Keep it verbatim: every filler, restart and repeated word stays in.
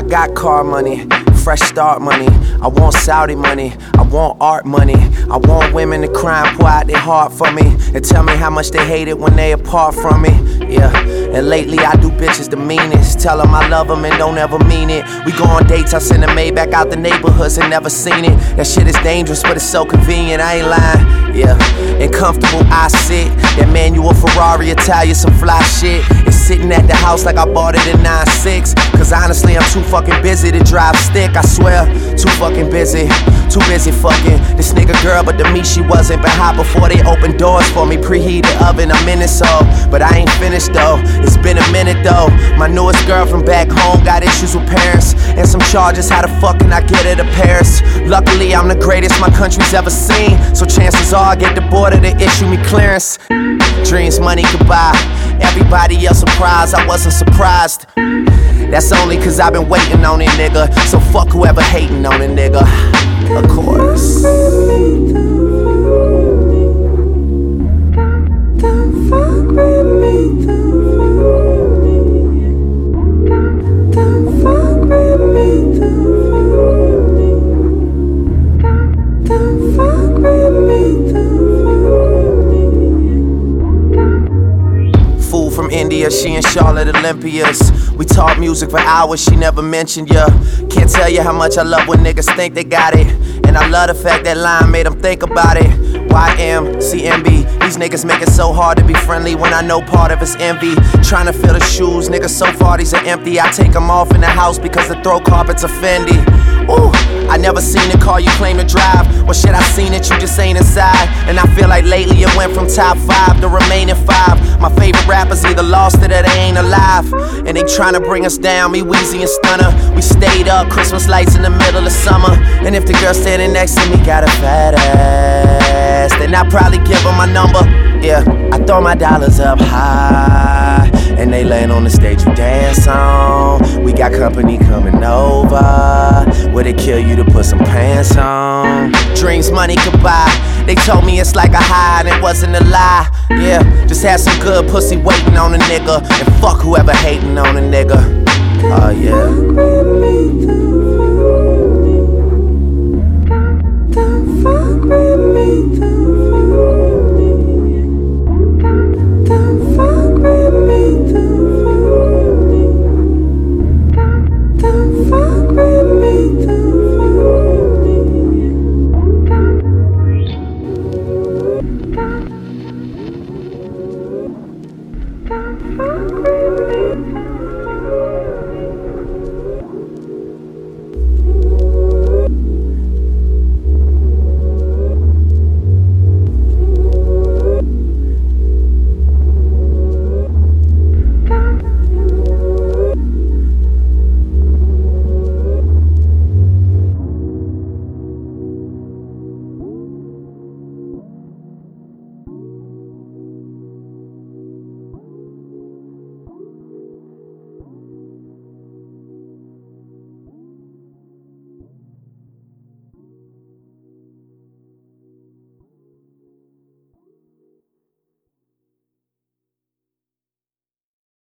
got car money, fresh start money. I want Saudi money, I want art money. I want women to cry and pour out their heart for me, and tell me how much they hate it when they apart from me. Yeah, and lately I do bitches the meanest. Tell them I love them and don't ever mean it. We go on dates, I send a maid back out the neighborhoods and never seen it. That shit is dangerous, but it's so convenient, I ain't lying. Yeah, and comfortable I sit. That manual Ferrari, Italian, some fly shit. It's sitting at the house like I bought it in nine six. Cause honestly I'm too fucking busy to drive stick, I swear. Too fucking busy, too busy fucking this nigga girl, but to me she wasn't. Been hot before they opened doors for me. Preheated oven, I'm in it so, but I ain't finished though. It's been a minute though. My newest girl from back home got issues with parents and some charges. How the fuck can I get her to Paris? Luckily I'm the greatest my country's ever seen, so chances are I get the border to issue me clearance. Dreams money could buy, everybody else surprised, I wasn't surprised. That's only cause I've been waiting on it, nigga. So fuck whoever hating on it, nigga. Of course. Don't fuck with me. Don't fuck with me. Don't fuck with me. Fool from India, she and Charlotte Olympias. We talk music for hours, she never mentioned ya. Can't tell you how much I love when niggas think they got it. And I love the fact that line made them think about it. Y M C M B, these niggas make it so hard to be friendly when I know part of it's envy. Trying to fill the shoes, niggas so far these are empty. I take them off in the house because the throw carpets are Fendi. Ooh, I never seen a car you claim to drive. Well shit, I seen it, you just ain't inside. And I feel like lately it went from top five to remaining five. My favorite rappers either lost it or they ain't alive. And they trying to bring us down, me, Weezy and Stunner. We stayed up, Christmas lights in the middle of summer. And if the girl standing next to me got a fat ass, then I probably give her my number. Yeah, I throw my dollars up high, and they land on the stage you dance on. We got company coming over. Would it kill you to put some pants on? Dreams money could buy. They told me it's like a high and it wasn't a lie. Yeah, just had some good pussy waiting on a nigga, and fuck whoever hating on a nigga. Oh yeah.